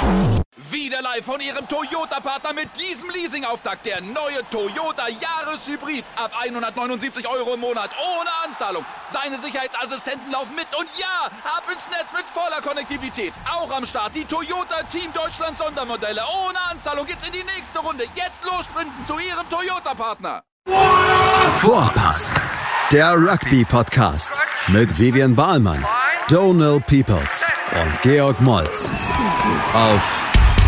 Wieder live von Ihrem Toyota-Partner mit diesem Leasing-Auftakt. Der neue Toyota Jahreshybrid. Ab 179 € im Monat. Ohne Anzahlung. Seine Sicherheitsassistenten laufen mit. Und ja, ab ins Netz mit voller Konnektivität. Auch am Start die Toyota Team Deutschland Sondermodelle. Ohne Anzahlung geht's in die nächste Runde. Jetzt los sprinten zu Ihrem Toyota-Partner. Vorpass. Der Rugby-Podcast. Mit Vivian Bahlmann, Donald Peoples und Georg Moltz. Auf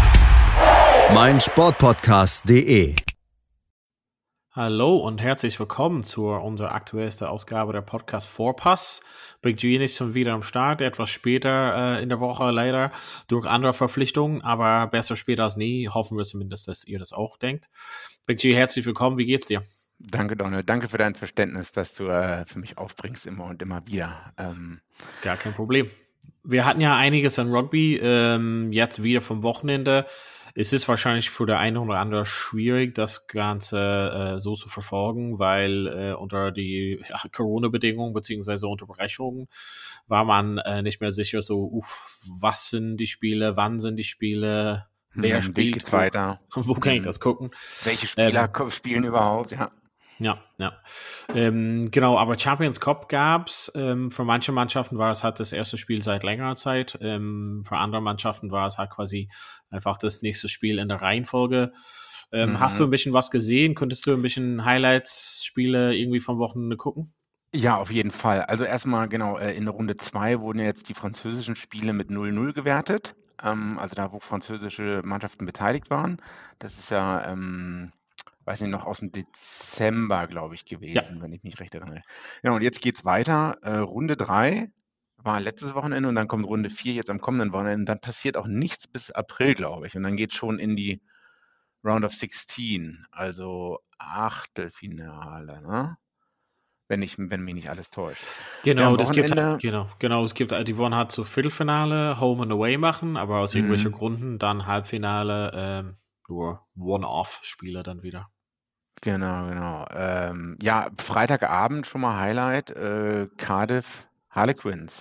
meinsportpodcast.de. Hallo und herzlich willkommen zu unserer aktuellsten Ausgabe der Podcast Vorpass. Big G ist schon wieder am Start, etwas später in der Woche leider durch andere Verpflichtungen, aber besser später als nie. Hoffen wir zumindest, dass ihr das auch denkt. Big G, herzlich willkommen, wie geht's dir? Danke, Donald. Danke für dein Verständnis, dass du für mich aufbringst immer und immer wieder. Gar kein Problem. Wir hatten ja einiges an Rugby, jetzt wieder vom Wochenende. Es ist wahrscheinlich für der eine oder andere schwierig, das Ganze so zu verfolgen, weil unter die Corona-Bedingungen bzw. Unterbrechungen war man nicht mehr sicher, so, was sind die Spiele, wann sind die Spiele, wer spielt, geht's weiter? Wo kann ich das gucken? Welche Spieler spielen überhaupt, ja. Ja. Genau, aber Champions Cup gab's. Für manche Mannschaften war es halt das erste Spiel seit längerer Zeit. Für andere Mannschaften war es halt quasi einfach das nächste Spiel in der Reihenfolge. Hast du ein bisschen was gesehen? Könntest du ein bisschen Highlights-Spiele irgendwie vom Wochenende gucken? Ja, auf jeden Fall. Also erstmal, genau, in der Runde 2 wurden jetzt die französischen Spiele mit 0-0 gewertet. Also da, wo französische Mannschaften beteiligt waren. Das ist ja... weiß nicht, noch aus dem Dezember, glaube ich, gewesen, wenn ich mich recht erinnere. Ja, und jetzt geht's weiter. Runde 3 war letztes Wochenende und dann kommt Runde 4 jetzt am kommenden Wochenende. Dann passiert auch nichts bis April, glaube ich. Und dann geht's schon in die Round of 16, also Achtelfinale, ne? Wenn mich nicht alles täuscht. Genau, ja, es gibt die wollen halt so Viertelfinale, Home and Away machen, aber aus irgendwelchen Gründen dann Halbfinale, nur One-Off-Spiele dann wieder. Genau. Ja, Freitagabend schon mal Highlight, Cardiff Harlequins,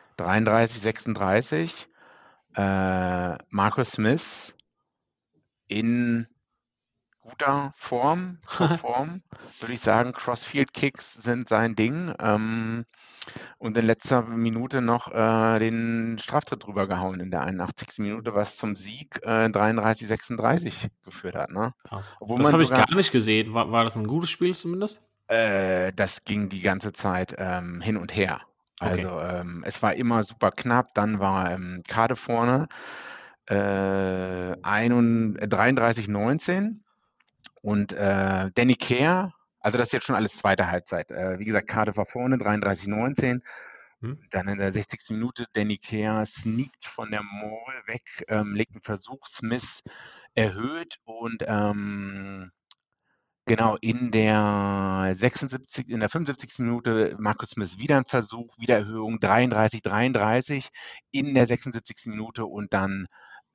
33-36. Marcus Smith in guter Form, würde ich sagen. Crossfield-Kicks sind sein Ding. Und in letzter Minute noch den Straftritt drüber gehauen in der 81. Minute, was zum Sieg 33-36 geführt hat. Ne? Obwohl das habe ich gar nicht gesehen. War das ein gutes Spiel zumindest? Das ging die ganze Zeit hin und her. Also es war immer super knapp. Dann war Cardiff vorne 33-19 und Danny Care. Also das ist jetzt schon alles zweite Halbzeit. Wie gesagt, Cardiff war vorne, 33-19. Dann in der 60. Minute Danny Care sneakt von der Maul weg, legt einen Versuch, Smith erhöht und genau in der 75. Minute Marcus Smith wieder ein Versuch, wieder Erhöhung, 33-33 in der 76. Minute und dann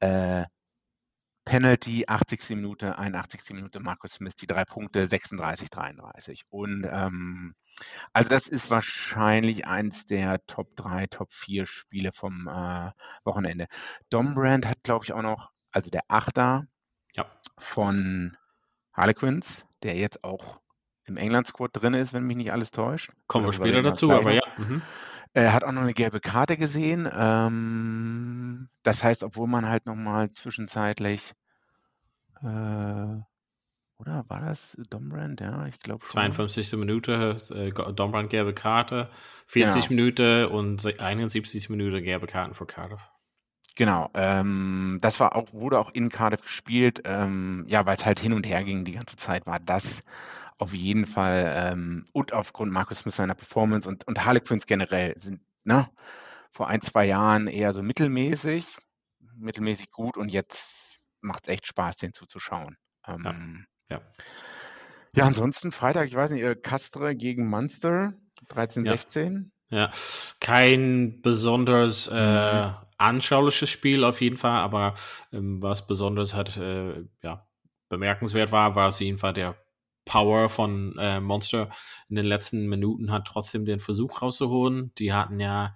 Penalty, 80. Minute, 81. Minute, Marcus Smith, die 3 Punkte, 36-33. Und also das ist wahrscheinlich eins der Top 3, Top 4 Spiele vom Wochenende. Dombrand hat, glaube ich, auch noch, also der Achter von Harlequins, der jetzt auch im England-Squad drin ist, wenn mich nicht alles täuscht. Kommen wir später dazu, aber ja. Er hat auch noch eine gelbe Karte gesehen. Das heißt, obwohl man halt nochmal zwischenzeitlich, oder war das Dombrand? Ja, ich glaube schon. 52. Minute, Dombrand gelbe Karte, 40 Minuten und 71 Minuten gelbe Karten für Cardiff. Genau, das wurde auch in Cardiff gespielt, weil es halt hin und her ging die ganze Zeit, war das auf jeden Fall und aufgrund Marcus Smith seiner Performance und Harlequins generell sind vor 1-2 Jahren eher so mittelmäßig gut und jetzt macht es echt Spaß, den zuzuschauen. Ja, ansonsten Freitag, ich weiß nicht, Castres gegen Munster, 13-16. Ja, kein besonders anschauliches Spiel auf jeden Fall, aber was besonders bemerkenswert war auf jeden Fall der Power von Monster in den letzten Minuten hat trotzdem den Versuch rauszuholen. Die hatten ja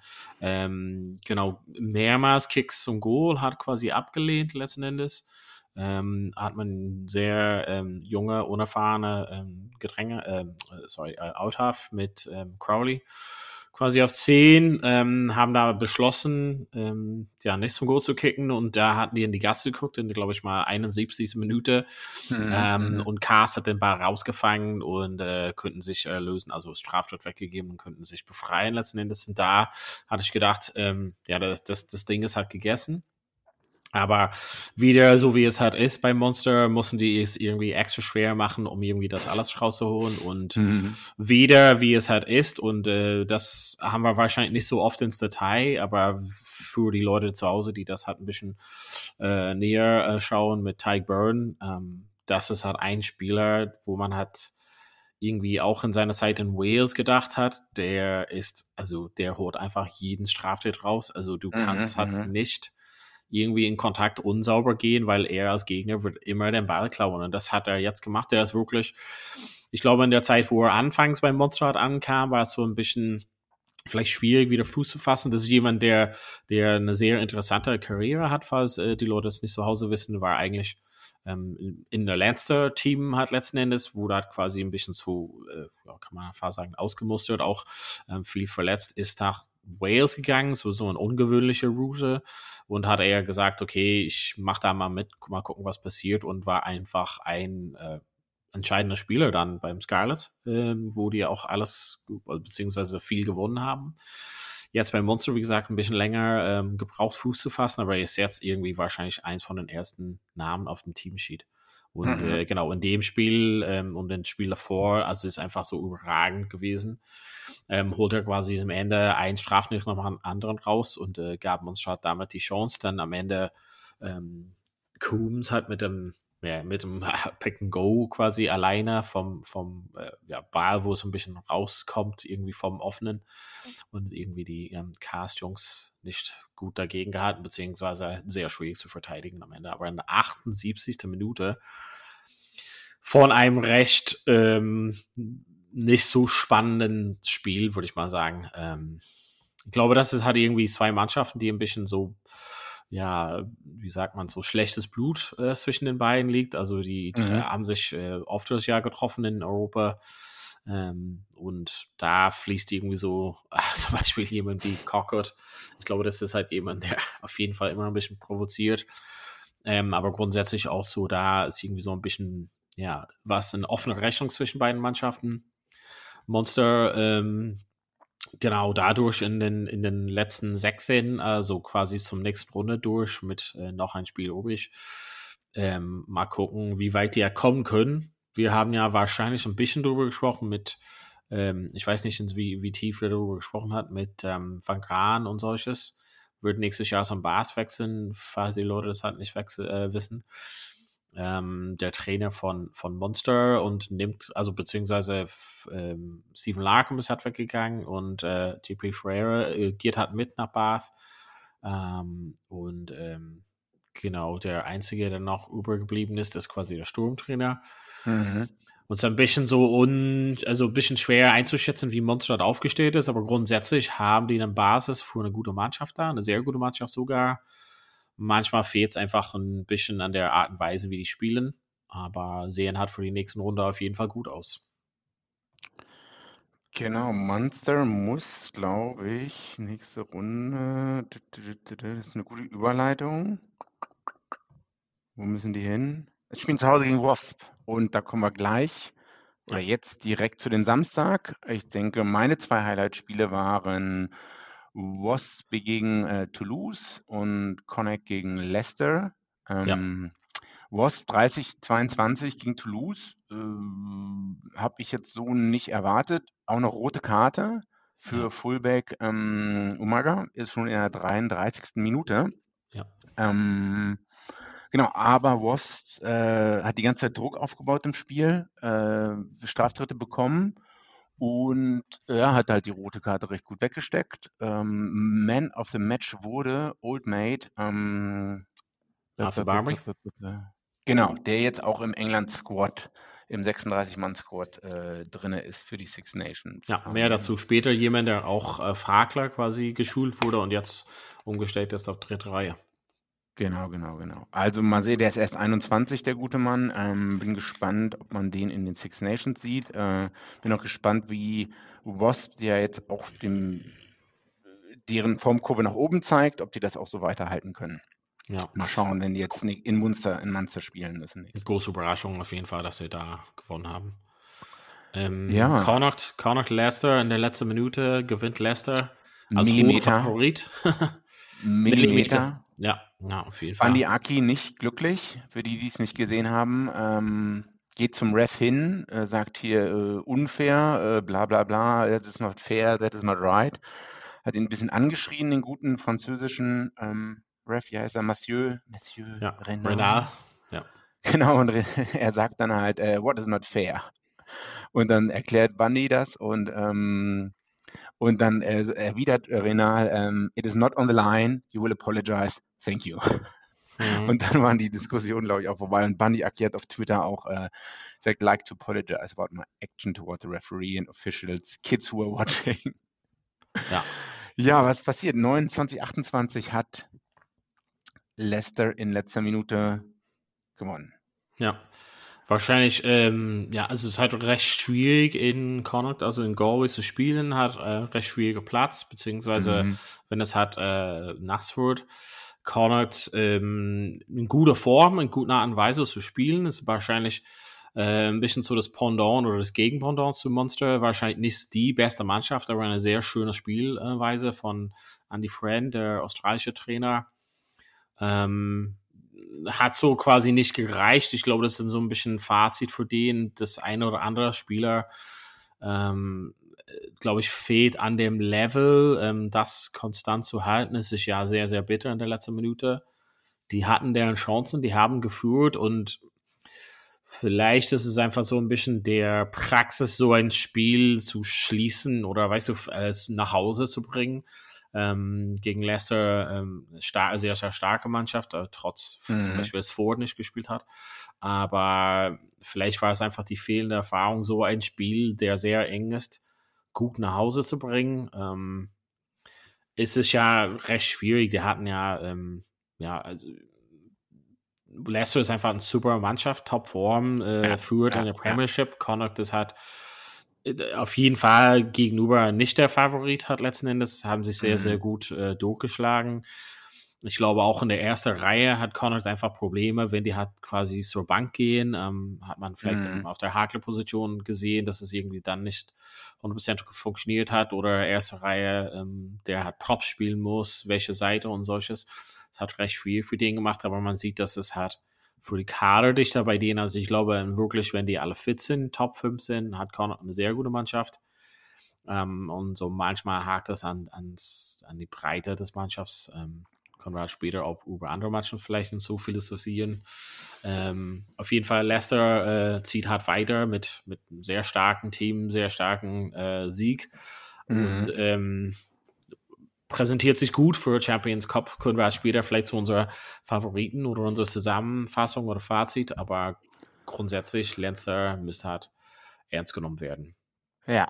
mehrmals Kicks zum Goal, hat quasi abgelehnt letzten Endes. Hat man sehr junge, unerfahrene Outhalf mit Crowley quasi auf 10, haben da beschlossen, nicht zum Goal zu kicken, und da hatten die in die Gasse geguckt, in, glaube ich mal, 71. Minute, und Cast hat den Ball rausgefangen und könnten sich lösen, also Straftat weggegeben und könnten sich befreien letzten Endes. Und da hatte ich gedacht, das Ding ist halt gegessen. Aber wieder, so wie es halt ist bei Monster, mussten die es irgendwie extra schwer machen, um irgendwie das alles rauszuholen. Und wieder, wie es halt ist. Und das haben wir wahrscheinlich nicht so oft ins Detail, aber für die Leute zu Hause, die das halt ein bisschen näher schauen mit Tyke Byrne, das ist halt ein Spieler, wo man halt irgendwie auch in seiner Zeit in Wales gedacht hat, der holt einfach jeden Straftat raus. Also du kannst halt nicht irgendwie in Kontakt unsauber gehen, weil er als Gegner wird immer den Ball klauen. Und das hat er jetzt gemacht. Der ist wirklich, ich glaube, in der Zeit, wo er anfangs beim Monster ankam, war es so ein bisschen vielleicht schwierig, wieder Fuß zu fassen. Das ist jemand, der eine sehr interessante Karriere hat, falls die Leute es nicht zu Hause wissen, war eigentlich in der Leinster-Team halt letzten Endes, wurde halt quasi ein bisschen kann man fast sagen, ausgemustert, auch viel verletzt, ist nach Wales gegangen, so eine ungewöhnliche Route, und hat eher gesagt, okay, ich mach da mal mit, mal gucken, was passiert, und war einfach ein entscheidender Spieler dann beim Scarlets, wo die auch alles, beziehungsweise viel gewonnen haben. Jetzt beim Monster, wie gesagt, ein bisschen länger gebraucht, Fuß zu fassen, aber er ist jetzt irgendwie wahrscheinlich eins von den ersten Namen auf dem Teamsheet. Und in dem Spiel und dem Spiel davor, also ist einfach so überragend gewesen. Holt er quasi am Ende einen Strafnicht nach dem anderen raus und gab uns halt damit die Chance, dann am Ende Coombs halt mit dem Pick and Go quasi alleine vom Ball, wo es ein bisschen rauskommt, irgendwie vom Offenen, und irgendwie die Cast-Jungs nicht gut dagegen gehalten, beziehungsweise sehr schwierig zu verteidigen am Ende. Aber in der 78. Minute von einem recht nicht so spannenden Spiel, würde ich mal sagen. Ich glaube, das ist halt irgendwie zwei Mannschaften, die ein bisschen so, wie sagt man, so schlechtes Blut zwischen den beiden liegt. Also die haben sich oft das Jahr getroffen in Europa. Und da fließt irgendwie so, zum Beispiel jemand wie Cockett. Ich glaube, das ist halt jemand, der auf jeden Fall immer ein bisschen provoziert. Aber grundsätzlich auch so, da ist irgendwie so ein bisschen, was eine offene Rechnung zwischen beiden Mannschaften. Monster, dadurch in den letzten 16, also quasi zum nächsten Runde durch mit noch ein Spiel übrig. Mal gucken, wie weit die ja kommen können. Wir haben ja wahrscheinlich ein bisschen drüber gesprochen mit, ich weiß nicht, wie tief wir darüber gesprochen hat, mit Van Graan und solches. Wird nächstes Jahr zum Bath wechseln, falls die Leute das halt nicht wissen. Der Trainer von Monster, und beziehungsweise Stephen Larkham ist halt weggegangen, und JP Ferreira geht halt mit nach Bath. Der Einzige, der noch übergeblieben ist quasi der Sturmtrainer. Und es ist ein bisschen ein bisschen schwer einzuschätzen, wie Monster aufgestellt ist, aber grundsätzlich haben die eine Basis für eine gute Mannschaft da, eine sehr gute Mannschaft sogar. Manchmal fehlt es einfach ein bisschen an der Art und Weise, wie die spielen, aber sehen halt für die nächsten Runde auf jeden Fall gut aus. Genau, Monster muss, glaube ich, nächste Runde, das ist eine gute Überleitung. Wo müssen die hin? Es spielen zu Hause gegen Wasp, und da kommen wir gleich oder jetzt direkt zu den Samstag. Ich denke, meine zwei Highlight-Spiele waren Wasp gegen Toulouse und Connacht gegen Leicester. Wasp 30-22 gegen Toulouse. Habe ich jetzt so nicht erwartet. Auch noch rote Karte für Fullback Umaga, ist schon in der 33. Minute. Ja. Genau, aber Wasp hat die ganze Zeit Druck aufgebaut im Spiel, Straftritte bekommen. Und er hat halt die rote Karte recht gut weggesteckt. Man of the Match wurde Old Mate. Arthur Barry? Genau, der jetzt auch im England-Squad, im 36-Mann-Squad drin ist für die Six Nations. Ja, mehr dazu später. Jemand, der auch Fragler quasi geschult wurde und jetzt umgestellt ist auf dritte Reihe. Genau. Also mal sehen, der ist erst 21, der gute Mann. Bin gespannt, ob man den in den Six Nations sieht. Bin auch gespannt, wie Wasp, der jetzt auch deren Formkurve nach oben zeigt, ob die das auch so weiterhalten können. Ja. Mal schauen, wenn die jetzt in Munster spielen müssen. Große Überraschung auf jeden Fall, dass sie da gewonnen haben. Ja. Connacht Leicester in der letzten Minute gewinnt Leicester als Millimeter. Favorit. Millimeter. Ja, auf jeden Fall. Bandi Aki nicht glücklich, für die es nicht gesehen haben. Geht zum Ref hin, sagt hier unfair, bla bla bla, that is not fair, that is not right. Hat ihn ein bisschen angeschrien, den guten französischen Ref, wie heißt er? Monsieur Renard. Ja. Genau, und er sagt dann halt, what is not fair? Und dann erklärt Bandi das und dann erwidert Renal, it is not on the line, you will apologize, thank you. Und dann waren die Diskussionen, glaube ich, auch vorbei. Und Bandi Aki hat auf Twitter auch gesagt, like to apologize about my action towards the referee and officials, kids who were watching. Ja, was passiert? 29-28 hat Leicester in letzter Minute gewonnen. Ja, wahrscheinlich, also es ist halt recht schwierig in Connacht, also in Galway zu spielen, hat recht schwieriger Platz, beziehungsweise wenn es halt nass wird. Connacht in guter Form, in guter Art und Weise zu spielen, ist wahrscheinlich ein bisschen so das Pendant oder das Gegenpendant zu Munster, wahrscheinlich nicht die beste Mannschaft, aber eine sehr schöne Spielweise von Andy Friend, der australische Trainer. Hat so quasi nicht gereicht. Ich glaube, das ist so ein bisschen ein Fazit für den. Das eine oder andere Spieler, glaube ich, fehlt an dem Level, das konstant zu halten. Es ist ja sehr, sehr bitter in der letzten Minute. Die hatten deren Chancen, die haben geführt und vielleicht ist es einfach so ein bisschen der Praxis, so ein Spiel zu schließen oder, weißt du, nach Hause zu bringen. Gegen Leicester sehr, sehr starke Mannschaft, trotz zum Beispiel, dass Ford nicht gespielt hat. Aber vielleicht war es einfach die fehlende Erfahrung, so ein Spiel, der sehr eng ist, gut nach Hause zu bringen. Es ist ja recht schwierig. Die hatten also Leicester ist einfach eine super Mannschaft, Topform, führt in der Premiership. Connacht ist halt auf jeden Fall gegenüber nicht der Favorit, hat letzten Endes, haben sich sehr, sehr gut durchgeschlagen. Ich glaube, auch in der ersten Reihe hat Connacht einfach Probleme, wenn die halt quasi zur Bank gehen, hat man vielleicht auf der Hakler-Position gesehen, dass es irgendwie dann nicht 100% funktioniert hat, oder erste Reihe, der halt Props spielen muss, welche Seite und solches. Das hat recht schwierig für den gemacht, aber man sieht, dass es halt für die Kaderdichter bei denen, also ich glaube wirklich, wenn die alle fit sind, Top 5 sind, hat Connacht eine sehr gute Mannschaft. Und so manchmal hakt das an die Breite des Mannschafts. Können wir später auch über andere Mannschaften vielleicht nicht so philosophieren. Auf jeden Fall, Leicester zieht hart weiter mit einem sehr starken Team, sehr starken Sieg. Und präsentiert sich gut für Champions Cup. Können wir später vielleicht zu unserer Favoriten oder unserer Zusammenfassung oder Fazit, aber grundsätzlich, Leicester müsste halt ernst genommen werden. Ja,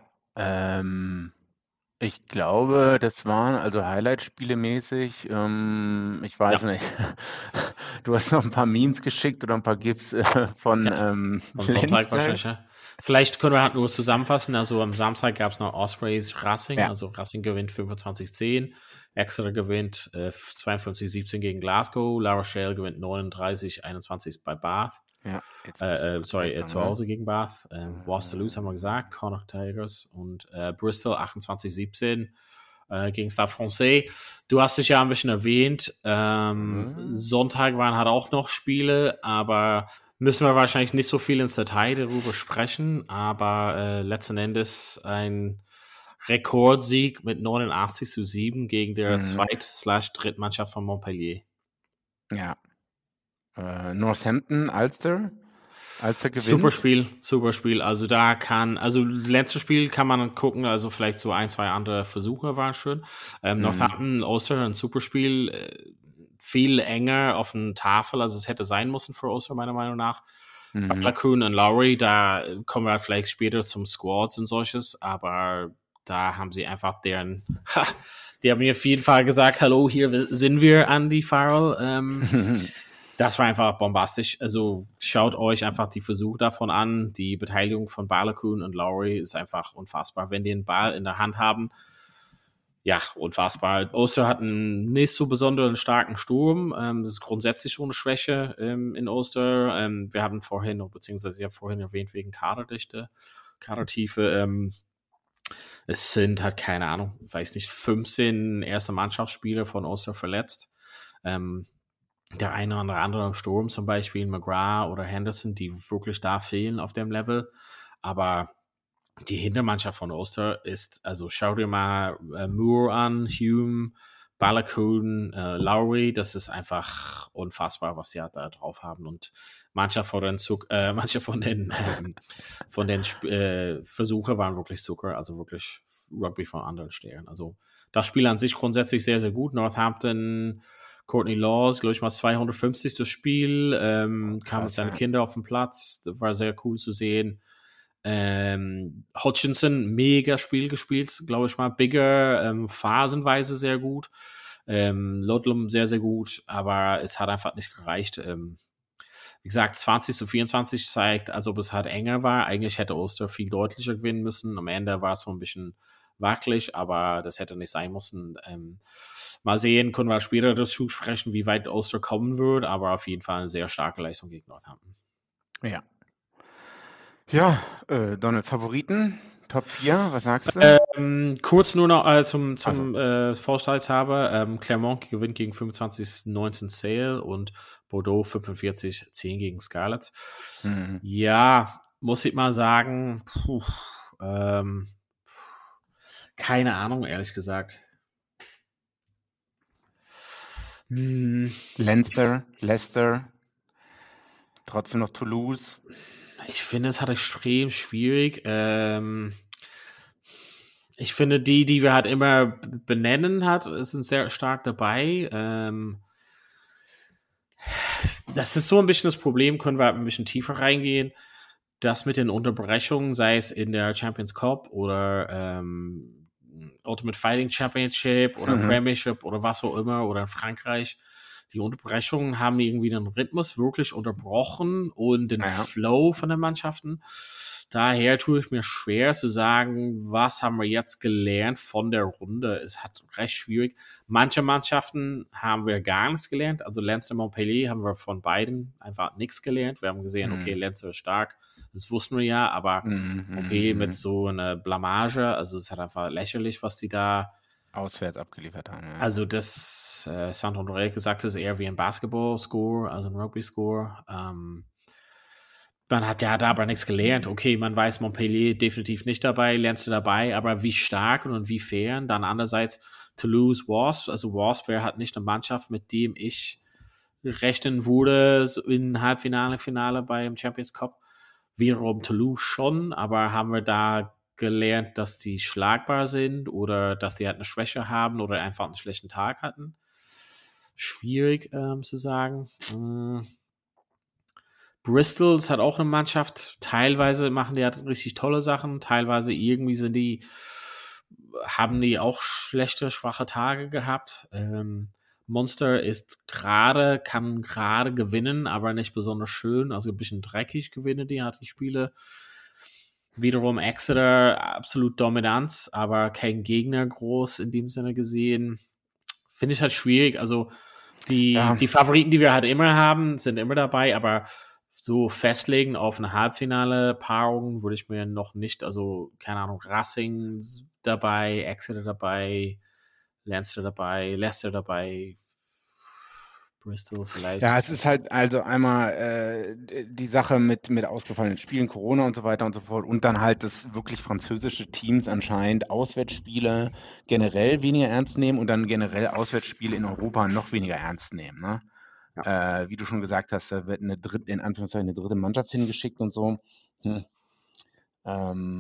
ich glaube, das waren also Highlight-Spiele mäßig. Ich weiß nicht. Du hast noch ein paar Memes geschickt oder ein paar GIFs von Sonntag wahrscheinlich, ja. Vielleicht können wir halt nur zusammenfassen. Also am Samstag gab es noch Ospreys Racing. Ja. Also Racing gewinnt 25-10. Exeter gewinnt 52-17 gegen Glasgow. La Rochelle gewinnt 39-21 bei Bath. Ja, zu Hause gegen Bath. Waterloo haben wir gesagt. Connacht Tigers und Bristol 28-17 gegen Stade Francais. Du hast dich ja ein bisschen erwähnt. Sonntag waren halt auch noch Spiele, aber müssen wir wahrscheinlich nicht so viel ins Detail darüber sprechen, aber letzten Endes ein Rekordsieg mit 89-7 gegen der Zweit/Drittmannschaft von Montpellier. Ja. Northampton, Ulster gewinnt. Super Spiel. Also letztes Spiel kann man gucken, also vielleicht so ein, zwei andere Versuche waren schön. Northampton, Ulster, ein super Spiel. viel enger auf der Tafel, als es hätte sein müssen für Ulster, meiner Meinung nach. Ballacoon und Lowry, da kommen wir halt vielleicht später zum Squads und solches, aber da haben sie einfach die haben mir auf jeden Fall gesagt, hallo, hier sind wir, Andy Farrell. Das war einfach bombastisch. Also schaut euch einfach die Versuche davon an. Die Beteiligung von Ballacoon und Lowry ist einfach unfassbar. Wenn die den Ball in der Hand haben, ja, unfassbar. Ulster hat einen nicht so besonderen starken Sturm. Das ist grundsätzlich schon eine Schwäche in Ulster. Wir haben vorhin, beziehungsweise ich habe vorhin erwähnt, wegen Kaderdichte, Kadertiefe. Es sind halt, keine Ahnung, weiß nicht, 15 erste Mannschaftsspieler von Ulster verletzt. Der eine oder andere im Sturm, zum Beispiel McGrath oder Henderson, die wirklich da fehlen auf dem Level. Aber die Hintermannschaft von Ulster ist, also schau dir mal Moore an, Hume, Ballacoon, Lowry, das ist einfach unfassbar, was die da drauf haben. Und manche von den Versuche waren wirklich Zucker, also wirklich Rugby von anderen Sternen. Also das Spiel an sich grundsätzlich sehr, sehr gut. Northampton, Courtney Laws, glaube ich mal 250. Das Spiel, kam mit seinen Kindern auf den Platz, das war sehr cool zu sehen. Hutchinson, mega Spiel gespielt, glaube ich mal. Bigger, phasenweise sehr gut. Ludlam sehr, sehr gut, aber es hat einfach nicht gereicht. Wie gesagt, 20-24 zeigt, als ob es halt enger war. Eigentlich hätte Ulster viel deutlicher gewinnen müssen. Am Ende war es so ein bisschen wackelig, aber das hätte nicht sein müssen. Mal sehen, können wir später dazu sprechen, wie weit Ulster kommen wird, aber auf jeden Fall eine sehr starke Leistung gegen Northampton. Ja. Ja, Donald, Favoriten, Top 4, was sagst du? Kurz nur noch zum Vorstellungshaber. Clermont gewinnt gegen 25-19 Sale und Bordeaux 45-10 gegen Scarlett. Ja, muss ich mal sagen, keine Ahnung, ehrlich gesagt. Leicester, trotzdem noch Toulouse. Ich finde, es hat extrem schwierig. Ich finde, die wir halt immer benennen sind sehr stark dabei. Das ist so ein bisschen das Problem, können wir halt ein bisschen tiefer reingehen. Das mit den Unterbrechungen, sei es in der Champions Cup oder Ultimate Fighting Championship oder Premiership oder was auch immer oder in Frankreich. Die Unterbrechungen haben irgendwie den Rhythmus wirklich unterbrochen und den Flow von den Mannschaften. Daher tue ich mir schwer zu sagen, was haben wir jetzt gelernt von der Runde. Es hat recht schwierig. Manche Mannschaften haben wir gar nichts gelernt. Also Leinster, Montpellier haben wir von beiden einfach nichts gelernt. Wir haben gesehen, okay, Leinster ist stark. Das wussten wir ja, aber Montpellier mit so einer Blamage. Also es hat einfach lächerlich, was die da auswärts abgeliefert haben. Ja. Also das Saint-Honoré gesagt ist eher wie ein Basketball-Score, also ein Rugby-Score. Man hat ja da aber nichts gelernt. Okay, man weiß Montpellier definitiv nicht dabei, Leinster dabei, aber wie stark und wie fern. Dann andererseits Toulouse, Wasps. Also Wasps wäre halt nicht eine Mannschaft, mit dem ich rechnen würde so in Halbfinale, Finale beim Champions Cup. Wiederum Toulouse schon, aber haben wir da gelernt, dass die schlagbar sind oder dass die halt eine Schwäche haben oder einfach einen schlechten Tag hatten. Schwierig zu sagen. Bristol hat auch eine Mannschaft. Teilweise machen die halt richtig tolle Sachen. Teilweise irgendwie haben die auch schwache Tage gehabt. Munster kann gerade gewinnen, aber nicht besonders schön. Also ein bisschen dreckig gewinnen die Spiele. Wiederum Exeter, absolut Dominanz, aber kein Gegner groß in dem Sinne gesehen. Finde ich halt schwierig. Also die Favoriten, die wir halt immer haben, sind immer dabei, aber so festlegen auf eine Halbfinale-Paarung würde ich mir noch nicht, also keine Ahnung, Racing dabei, Exeter dabei, Leinster dabei, Leicester dabei, Bristol vielleicht. Ja, es ist halt also einmal die Sache mit ausgefallenen Spielen, Corona und so weiter und so fort und dann halt, dass wirklich französische Teams anscheinend Auswärtsspiele generell weniger ernst nehmen und dann generell Auswärtsspiele in Europa noch weniger ernst nehmen. Ne? Ja. Wie du schon gesagt hast, da wird eine dritte Mannschaft hingeschickt und so.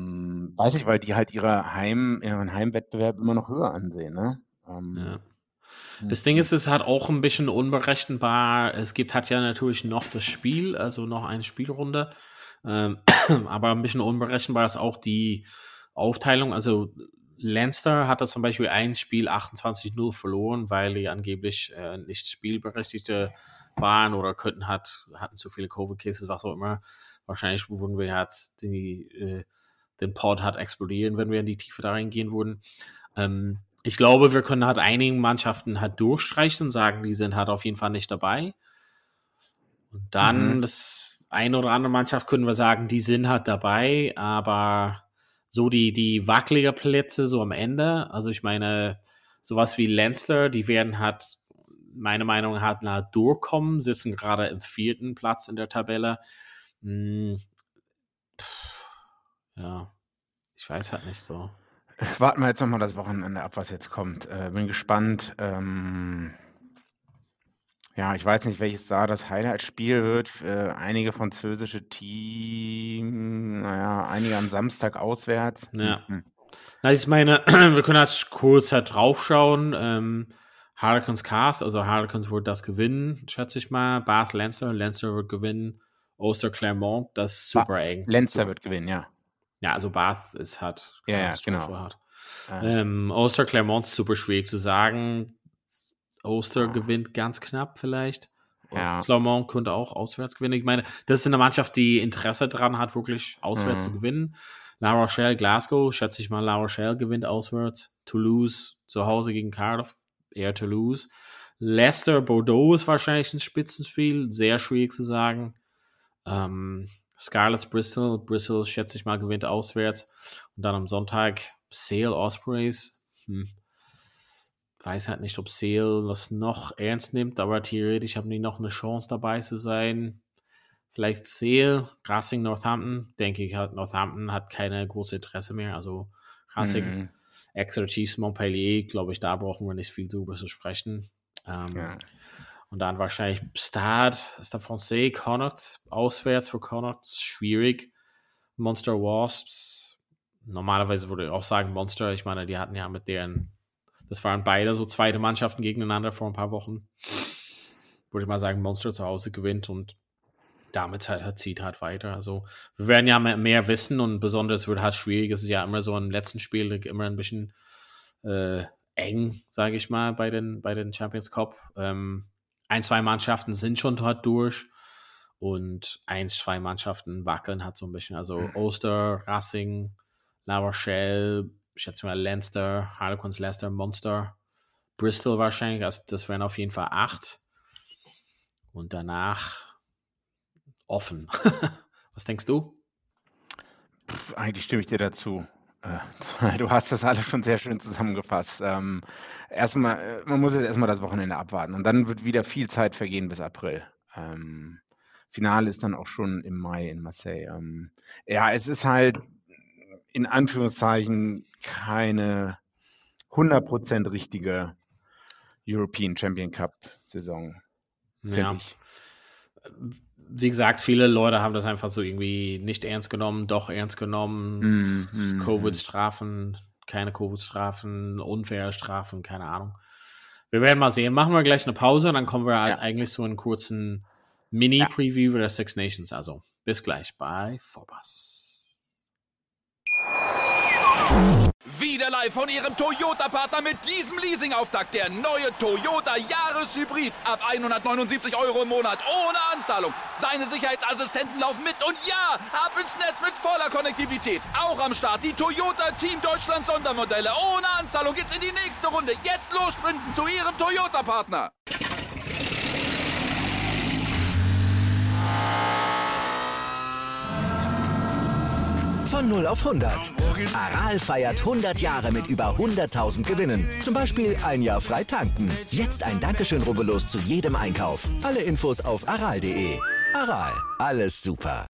Weiß ich, weil die halt ihren Heimwettbewerb immer noch höher ansehen. Ne? Ja. Das Ding ist, es hat auch ein bisschen unberechenbar. Hat ja natürlich noch das Spiel, also noch eine Spielrunde. Aber ein bisschen unberechenbar ist auch die Aufteilung. Also Leinster hat da zum Beispiel ein Spiel 28-0 verloren, weil die angeblich nicht Spielberechtigte waren oder hatten zu viele Covid-Cases, was auch immer. Wahrscheinlich würden wir den Pod explodieren, wenn wir in die Tiefe da reingehen würden. Ich glaube, wir können einigen Mannschaften durchstreichen und sagen, die sind auf jeden Fall nicht dabei. Und dann das eine oder andere Mannschaft können wir sagen, die sind dabei, aber so die wackelige Plätze so am Ende, also ich meine, sowas wie Leinster, die werden meine Meinung nach durchkommen, sitzen gerade im 4. Platz in der Tabelle. Ja, ich weiß nicht so. Warten wir jetzt nochmal das Wochenende ab, was jetzt kommt. Bin gespannt. Ich weiß nicht, welches da das Highlight-Spiel wird. Einige französische Teams, einige am Samstag auswärts. Ja. Na, ich meine, wir können kurz draufschauen. Harlequins Cast, also Harlequins wird das gewinnen, schätze ich mal. Bath, Leinster wird gewinnen. Ulster, Clermont, das ist super eng. Leinster wird gewinnen, ja. Ja, also Bath ist genau. hart. Ulster, Clermont ist super schwierig zu sagen. Ulster gewinnt ganz knapp vielleicht. Ja. Clermont könnte auch auswärts gewinnen. Ich meine, das ist eine Mannschaft, die Interesse daran hat, wirklich auswärts zu gewinnen. La Rochelle, Glasgow, schätze ich mal, La Rochelle gewinnt auswärts. Toulouse zu Hause gegen Cardiff, eher Toulouse. Leicester, Bordeaux ist wahrscheinlich ein Spitzenspiel, sehr schwierig zu sagen. Scarlets, Bristol, schätze ich mal, gewinnt auswärts. Und dann am Sonntag Sale, Ospreys. Weiß nicht, ob Sale das noch ernst nimmt, aber theoretisch haben die noch eine Chance dabei zu sein. Vielleicht Sale, Racing, Northampton. Denke ich, Northampton hat keine große Interesse mehr. Also Racing, Exeter Chiefs, Montpellier, glaube ich, da brauchen wir nicht viel drüber zu sprechen. Und dann wahrscheinlich Stade Francais, Connacht, auswärts für Connacht, schwierig. Munster Wasps, normalerweise würde ich auch sagen Munster, ich meine, die hatten ja das waren beide so zweite Mannschaften gegeneinander vor ein paar Wochen. Würde ich mal sagen, Munster zu Hause gewinnt und damit zieht weiter. Also wir werden ja mehr wissen und besonders wird schwierig. Es ist ja immer so im letzten Spiel immer ein bisschen eng, sage ich mal, bei den Champions Cup. 1-2 Mannschaften sind schon dort durch und 1-2 Mannschaften wackeln so ein bisschen. Also Ulster, Racing, La Rochelle, ich schätze mal Leinster, Harlequins, Leicester, Munster, Bristol wahrscheinlich. Also das wären auf jeden Fall 8. Und danach offen. Was denkst du? Eigentlich stimme ich dir dazu. Du hast das alles schon sehr schön zusammengefasst. Man muss jetzt erstmal das Wochenende abwarten und dann wird wieder viel Zeit vergehen bis April. Finale ist dann auch schon im Mai in Marseille. Es ist halt in Anführungszeichen keine 100% richtige European Champion Cup Saison, finde ich. Wie gesagt, viele Leute haben das einfach so irgendwie nicht ernst genommen, doch ernst genommen. Covid-Strafen, keine Covid-Strafen, unfaire Strafen, keine Ahnung. Wir werden mal sehen. Machen wir gleich eine Pause und dann kommen wir eigentlich so einen kurzen Mini-Preview der Six Nations. Also bis gleich bei Vorpass. Wieder live von Ihrem Toyota-Partner mit diesem Leasing-Auftakt. Der neue Toyota Jahreshybrid. Ab 179 € im Monat. Ohne Anzahlung. Seine Sicherheitsassistenten laufen mit. Und ja, ab ins Netz mit voller Konnektivität. Auch am Start die Toyota Team Deutschland Sondermodelle. Ohne Anzahlung geht's in die nächste Runde. Jetzt los sprinten zu Ihrem Toyota-Partner. Von 0 auf 100. Aral feiert 100 Jahre mit über 100.000 Gewinnen. Zum Beispiel ein Jahr frei tanken. Jetzt ein Dankeschön, rubbellos zu jedem Einkauf. Alle Infos auf aral.de. Aral, alles super.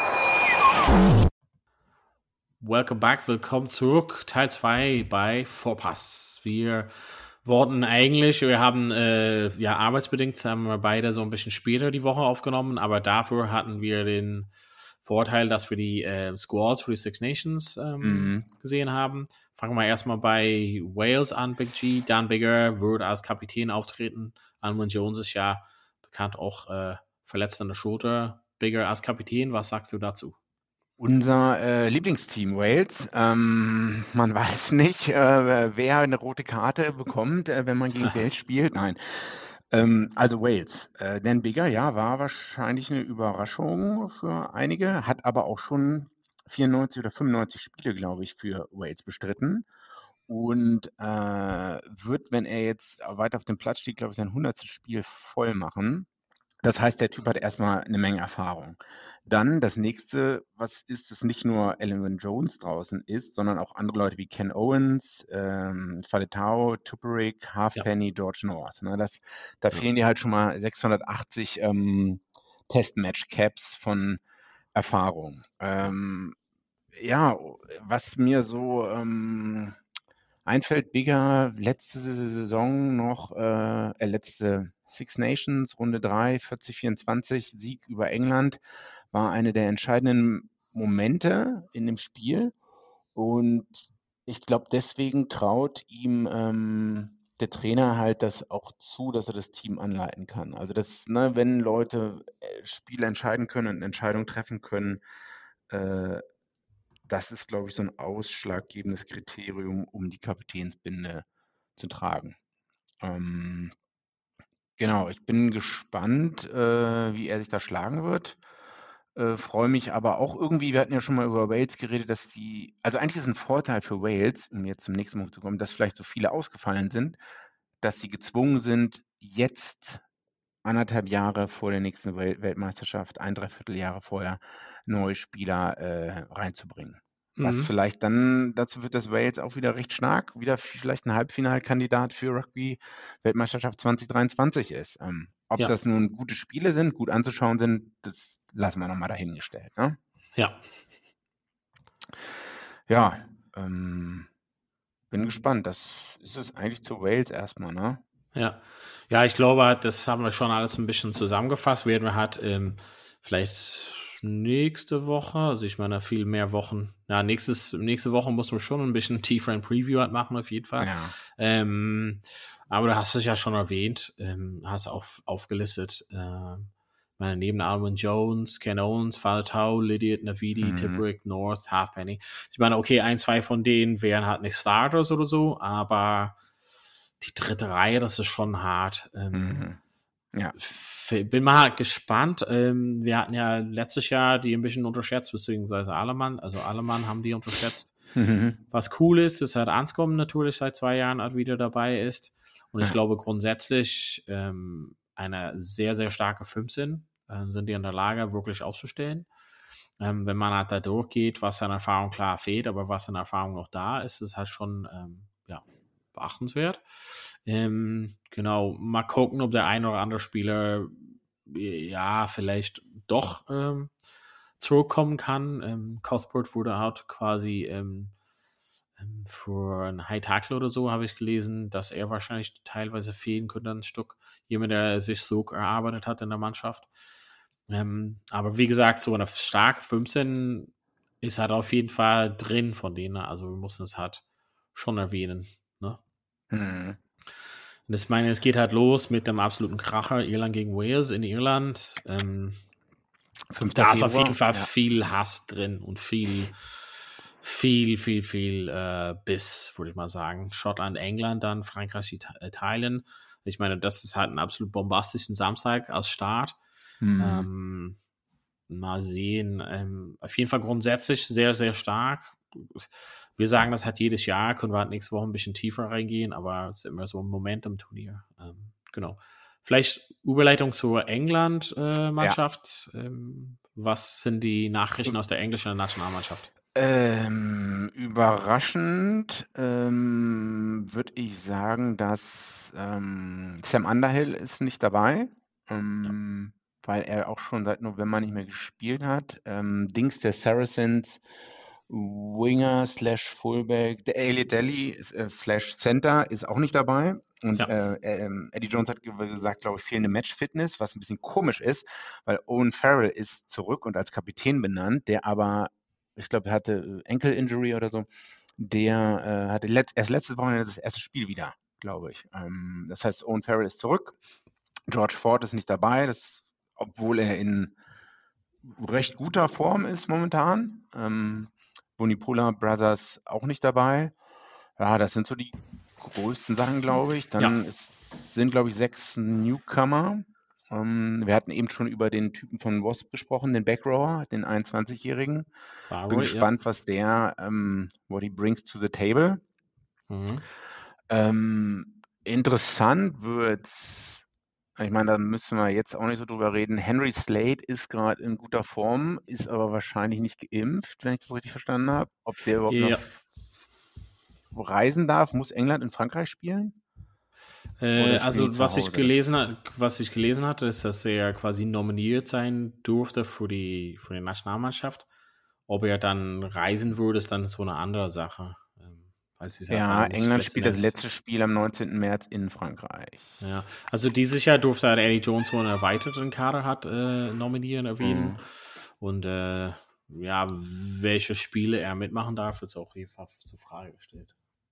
Welcome back, willkommen zurück. Teil 2 bei Vorpass. Wir haben arbeitsbedingt haben wir beide so ein bisschen später die Woche aufgenommen, aber dafür hatten wir den Vorteil, dass wir die Squads für die Six Nations gesehen haben. Fangen wir erstmal bei Wales an. Big G, Dan Biggar wird als Kapitän auftreten. Almon Jones ist ja bekannt auch verletzt an der Schulter. Biggar als Kapitän, was sagst du dazu? Unser Lieblingsteam Wales. Man weiß nicht, wer eine rote Karte bekommt, wenn man gegen Wales spielt. Nein. Also Wales. Dan Biggar, ja, war wahrscheinlich eine Überraschung für einige, hat aber auch schon 94 oder 95 Spiele, glaube ich, für Wales bestritten. Und wird, wenn er jetzt weiter auf dem Platz steht, glaube ich, sein 100. Spiel voll machen. Das heißt, der Typ hat erstmal eine Menge Erfahrung. Dann das nächste, was ist, dass nicht nur Almon Jones draußen ist, sondern auch andere Leute wie Ken Owens, Faletau, Tuperick, Halfpenny, George North. Ne, da fehlen dir halt schon mal 680 Testmatch-Caps von Erfahrung. Ja, was mir so einfällt, Biggar letzte Saison noch, letzte Six Nations, Runde 3, 40-24, Sieg über England, war eine der entscheidenden Momente in dem Spiel. Und ich glaube, deswegen traut ihm der Trainer halt das auch zu, dass er das Team anleiten kann. Also das, ne, wenn Leute Spiele entscheiden können und Entscheidungen treffen können, das ist, glaube ich, so ein ausschlaggebendes Kriterium, um die Kapitänsbinde zu tragen. Genau, ich bin gespannt, wie er sich da schlagen wird. Freue mich aber auch irgendwie, wir hatten ja schon mal über Wales geredet, also eigentlich ist ein Vorteil für Wales, um jetzt zum nächsten Punkt zu kommen, dass vielleicht so viele ausgefallen sind, dass sie gezwungen sind, jetzt 1,5 Jahre vor der nächsten Weltmeisterschaft, 1,75 Jahre vorher, neue Spieler reinzubringen. Was vielleicht dann dazu führt, dass Wales auch wieder recht stark, wieder vielleicht ein Halbfinalkandidat für Rugby-Weltmeisterschaft 2023 ist. Ob das nun gute Spiele sind, gut anzuschauen sind, das lassen wir nochmal dahingestellt. Ne? Ja. Ja, bin gespannt. Das ist es eigentlich zu Wales erstmal, ne? Ja, ich glaube, das haben wir schon alles ein bisschen zusammengefasst. Werden wir halt vielleicht nächste Woche, also ich meine viel mehr Wochen, ja, nächste Woche musst du schon ein bisschen tiefer ein Preview halt machen, auf jeden Fall. Ja. Aber du hast es ja schon erwähnt, hast auch aufgelistet, meine neben Almon Jones, Ken Owens, Faletau, Lydiate, Navidi, Tipperick, North, Halfpenny. Ich meine, okay, 1, 2 von denen wären halt nicht Starters oder so, aber die dritte Reihe, das ist schon hart. Ja. Bin mal gespannt. Wir hatten ja letztes Jahr die ein bisschen unterschätzt, beziehungsweise Alemann haben die unterschätzt. Was cool ist, dass halt Anscombe natürlich seit 2 Jahren halt wieder dabei ist. Und ich glaube grundsätzlich eine sehr, sehr starke 15 sind die in der Lage, wirklich aufzustellen. Wenn man halt da durchgeht, was an Erfahrung klar fehlt, aber was an Erfahrung noch da ist, ist halt schon beachtenswert. Genau, mal gucken, ob der ein oder andere Spieler vielleicht doch zurückkommen kann. Cuthbert wurde halt quasi für einen High Tackle oder so, habe ich gelesen, dass er wahrscheinlich teilweise fehlen könnte, ein Stück. Jemand, der sich so erarbeitet hat in der Mannschaft. Aber wie gesagt, so eine starke 15 ist halt auf jeden Fall drin von denen. Also wir mussten es halt schon erwähnen. Ne? Und ich meine, es geht halt los mit dem absoluten Kracher Irland gegen Wales in Irland. Da ist auf jeden Fall viel Hass drin und viel Biss, würde ich mal sagen. Schottland, England, dann Frankreich, Italien. Ich meine, das ist halt ein absolut bombastischen Samstag als Start. Mal sehen. Auf jeden Fall grundsätzlich sehr, sehr stark. Wir sagen das halt jedes Jahr, können wir halt nächste Woche ein bisschen tiefer reingehen, aber es ist immer so ein Momentum-Turnier. Genau. Vielleicht Überleitung zur England-Mannschaft. Was sind die Nachrichten aus der englischen Nationalmannschaft? Überraschend würde ich sagen, dass Sam Underhill ist nicht dabei, weil er auch schon seit November nicht mehr gespielt hat. Dings der Saracens Winger slash Fullback. Der Elliot Daly slash Center ist auch nicht dabei. Und Ja. Eddie Jones hat gesagt, glaube ich, fehlende Match-Fitness, was ein bisschen komisch ist, weil Owen Farrell ist zurück und als Kapitän benannt, der aber, ich glaube, er hatte Ankle-Injury oder so. Der hatte erst letztes Wochenende das erste Spiel wieder, glaube ich. Das heißt, Owen Farrell ist zurück. George Ford ist nicht dabei, obwohl er in recht guter Form ist momentan. Bonipola Brothers auch nicht dabei. Ja, das sind so die größten Sachen, glaube ich. Dann sind, glaube ich, 6 Newcomer. Wir hatten eben schon über den Typen von Wasp gesprochen, den Backrower, den 21-Jährigen. Bin gespannt, was what he brings to the table. Interessant wird's. Ich meine, da müssen wir jetzt auch nicht so drüber reden. Henry Slade ist gerade in guter Form, ist aber wahrscheinlich nicht geimpft, wenn ich das richtig verstanden habe. Ob der überhaupt noch reisen darf, muss England in Frankreich spielen? Also was ich gelesen hatte, ist, dass er quasi nominiert sein durfte für die Nationalmannschaft. Ob er dann reisen würde, ist dann so eine andere Sache. Ja, England spielt das letzte Spiel am 19. März in Frankreich. Ja, also dieses Jahr durfte Eddie Jones, wo einen erweiterten Kader hat, nominieren, erwähnen. Und welche Spiele er mitmachen darf, wird auch einfach zur Frage gestellt.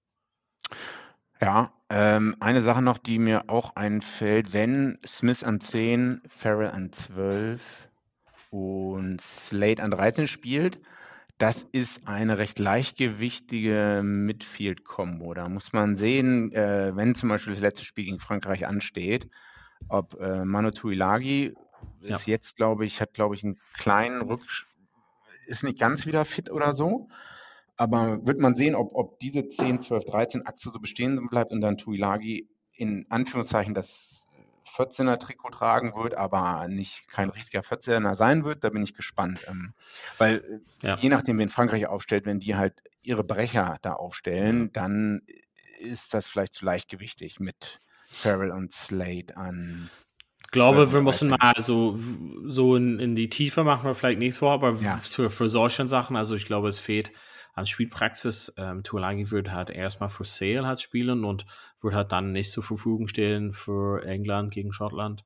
Ja, eine Sache noch, die mir auch einfällt, wenn Smith an 10, Farrell an 12 und Slade an 13 spielt, das ist eine recht leichtgewichtige Midfield-Kombo. Da muss man sehen, wenn zum Beispiel das letzte Spiel gegen Frankreich ansteht, ob Manu Tuilagi ist jetzt, glaube ich, hat einen kleinen ist nicht ganz wieder fit oder so. Aber wird man sehen, ob diese 10, 12, 13 Achse so bestehen bleibt und dann Tuilagi in Anführungszeichen das 14er-Trikot tragen wird, aber kein richtiger 14er sein wird, da bin ich gespannt. Weil je nachdem, wen Frankreich aufstellt, wenn die halt ihre Brecher da aufstellen, dann ist das vielleicht zu leichtgewichtig mit Farrell und Slade an. Ich glaube, wir müssen mal so in die Tiefe machen wir vielleicht nichts vor, aber für solche Sachen, also ich glaube, es fehlt an Spielpraxis. Tuilagi wird halt erstmal für Sale halt spielen und wird halt dann nicht zur Verfügung stehen für England gegen Schottland.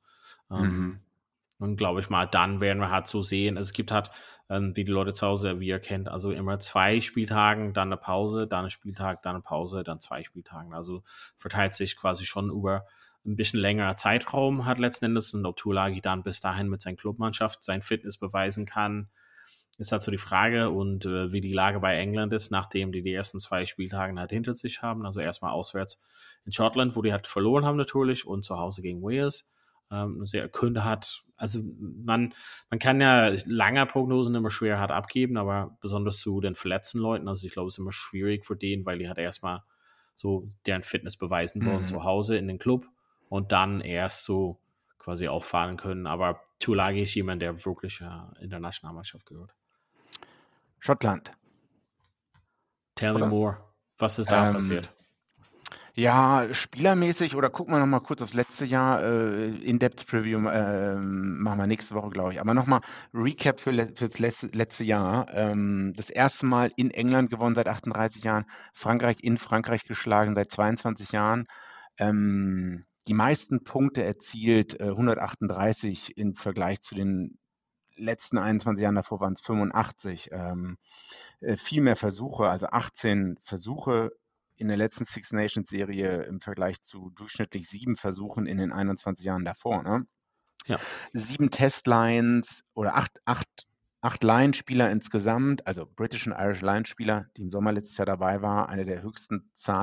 Und glaube ich mal, dann werden wir halt so sehen, es gibt halt, wie die Leute zu Hause, wie ihr kennt, also immer 2 Spieltagen, dann eine Pause, dann ein Spieltag, dann eine Pause, dann 2 Spieltagen. Also verteilt sich quasi schon über ein bisschen längerer Zeitraum hat letzten Endes, und ob Tuilagi dann bis dahin mit seiner Clubmannschaft sein Fitness beweisen kann, ist halt so die Frage, und wie die Lage bei England ist, nachdem die ersten 2 Spieltage halt hinter sich haben. Also erstmal auswärts in Schottland, wo die halt verloren haben natürlich, und zu Hause gegen Wales. Sehr Kunde hat, also man kann ja lange Prognosen immer schwer hart abgeben, aber besonders zu den verletzten Leuten, also ich glaube, es ist immer schwierig für den, weil die halt erstmal so deren Fitness beweisen wollen zu Hause in den Club und dann erst so quasi auffahren können. Aber Tuilagi ist jemand, der wirklich in der Nationalmannschaft gehört. Schottland. Tell me more. Was ist da passiert? Ja, spielermäßig, oder gucken wir nochmal kurz aufs letzte Jahr, In-Depth-Preview machen wir nächste Woche, glaube ich. Aber nochmal Recap für das letzte Jahr. Das erste Mal in England gewonnen seit 38 Jahren, in Frankreich geschlagen seit 22 Jahren. Die meisten Punkte erzielt, 138 im Vergleich zu den letzten 21 Jahren, davor waren es 85. Viel mehr Versuche, also 18 Versuche in der letzten Six Nations Serie im Vergleich zu durchschnittlich 7 Versuchen in den 21 Jahren davor. Ne? Ja. 7 Testlines oder 8 Line-Spieler insgesamt, also British und Irish Line-Spieler, die im Sommer letztes Jahr dabei war, eine der höchste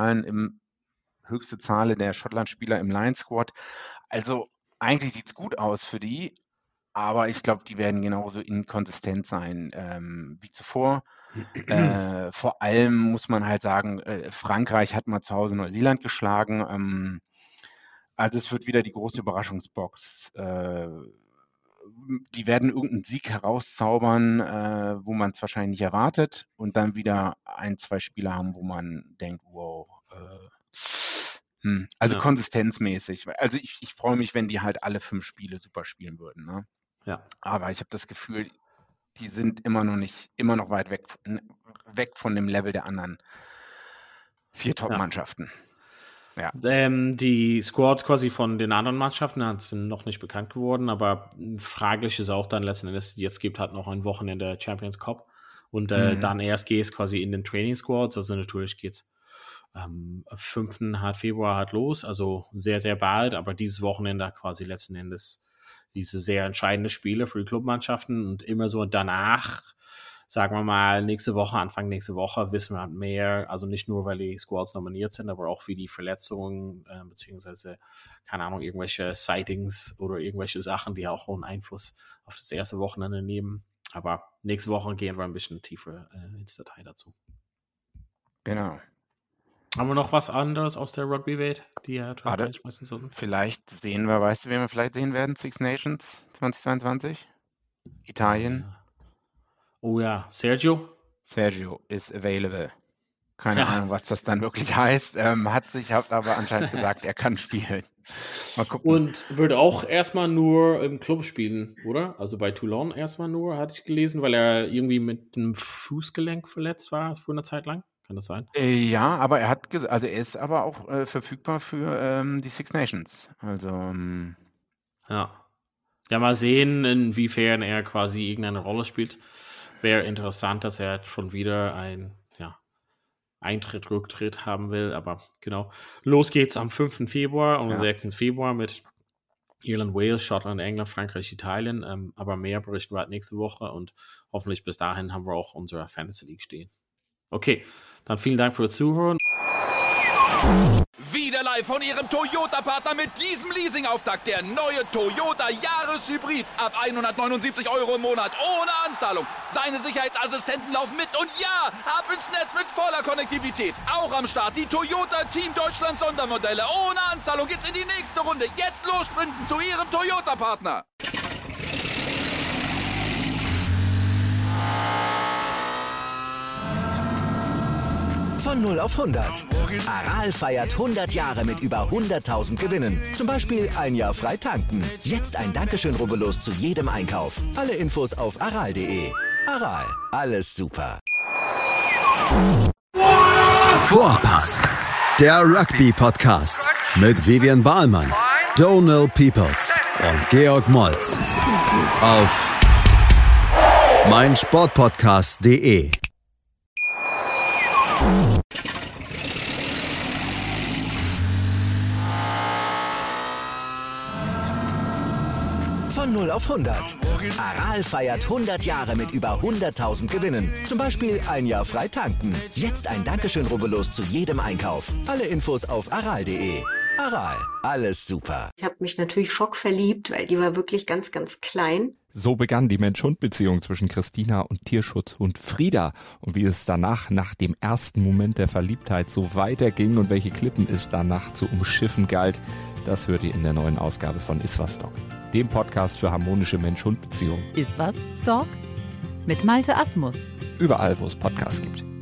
Zahl der Schottland-Spieler im Line-Squad. Also eigentlich sieht es gut aus für die, aber ich glaube, die werden genauso inkonsistent sein wie zuvor. Vor allem muss man halt sagen, Frankreich hat mal zu Hause Neuseeland geschlagen. Also es wird wieder die große Überraschungsbox. Die werden irgendeinen Sieg herauszaubern, wo man es wahrscheinlich nicht erwartet, und dann wieder 1, 2 Spieler haben, wo man denkt, wow. Also konsistenzmäßig. Also ich freue mich, wenn die halt alle 5 Spiele super spielen würden. Ne? Ja. Aber ich habe das Gefühl, die sind immer noch weit weg von dem Level der anderen 4 Top-Mannschaften. Ja. Die Squads quasi von den anderen Mannschaften sind noch nicht bekannt geworden, aber fraglich ist auch dann letzten Endes, jetzt gibt halt noch ein Wochenende Champions Cup und dann erst geht es quasi in den Training Squads, also natürlich geht's am 5. Februar halt los, also sehr, sehr bald, aber dieses Wochenende quasi letzten Endes diese sehr entscheidende Spiele für die Clubmannschaften und immer so danach, sagen wir mal, Anfang nächste Woche wissen wir halt mehr, also nicht nur, weil die Squads nominiert sind, aber auch wie die Verletzungen, beziehungsweise, keine Ahnung, irgendwelche Sightings oder irgendwelche Sachen, die auch einen Einfluss auf das erste Wochenende nehmen. Aber nächste Woche gehen wir ein bisschen tiefer ins Detail dazu. Genau. Haben wir noch was anderes aus der Rugby-Welt, die reinschmeißen sollten? Vielleicht sehen wir, weißt du, wen wir vielleicht sehen werden? Six Nations 2022? Italien. Oh ja, Sergio is available. Keine Ahnung, was das dann wirklich heißt. Hat aber anscheinend gesagt, er kann spielen. Mal gucken. Und würde auch erstmal nur im Club spielen, oder? Also bei Toulon erstmal nur, hatte ich gelesen, weil er irgendwie mit dem Fußgelenk verletzt war für eine Zeit lang. Kann das sein? Ja, aber er ist aber auch verfügbar für die Six Nations. Also ja, mal sehen, inwiefern er quasi irgendeine Rolle spielt. Wäre interessant, dass er schon wieder ein Rücktritt haben will, aber genau. Los geht's am 5. Februar und am 6. Februar mit Irland, Wales, Schottland, England, Frankreich, Italien, aber mehr berichten wir halt nächste Woche und hoffentlich bis dahin haben wir auch unsere Fantasy League stehen. Okay, dann vielen Dank fürs Zuhören. Wieder live von Ihrem Toyota-Partner mit diesem Leasing-Auftakt. Der neue Toyota Jahreshybrid. Ab 179 € im Monat. Ohne Anzahlung. Seine Sicherheitsassistenten laufen mit. Und ja, ab ins Netz mit voller Konnektivität. Auch am Start die Toyota Team Deutschland Sondermodelle. Ohne Anzahlung geht's in die nächste Runde. Jetzt los sprinten zu Ihrem Toyota-Partner. Von 0 auf 100. Aral feiert 100 Jahre mit über 100.000 Gewinnen. Zum Beispiel ein Jahr frei tanken. Jetzt ein Dankeschön, rubbellos zu jedem Einkauf. Alle Infos auf aral.de. Aral, alles super. Vorpass, der Rugby-Podcast mit Vivian Bahlmann, Donald Peoples und Georg Moltz auf meinsportpodcast.de. Von 0 auf 100. Aral feiert 100 Jahre mit über 100.000 Gewinnen. Zum Beispiel ein Jahr frei tanken. Jetzt ein Dankeschön, rubbellos zu jedem Einkauf. Alle Infos auf aral.de. Aral, alles super. Ich habe mich natürlich schockverliebt, weil die war wirklich ganz, ganz klein. So begann die Mensch-Hund-Beziehung zwischen Christina und Tierschutzhund Frieda. Und wie es danach, nach dem ersten Moment der Verliebtheit, so weiterging und welche Klippen es danach zu umschiffen galt, das hört ihr in der neuen Ausgabe von Iswas Dog, dem Podcast für harmonische Mensch-Hund-Beziehungen. Iswas Dog? Mit Malte Asmus. Überall, wo es Podcasts gibt.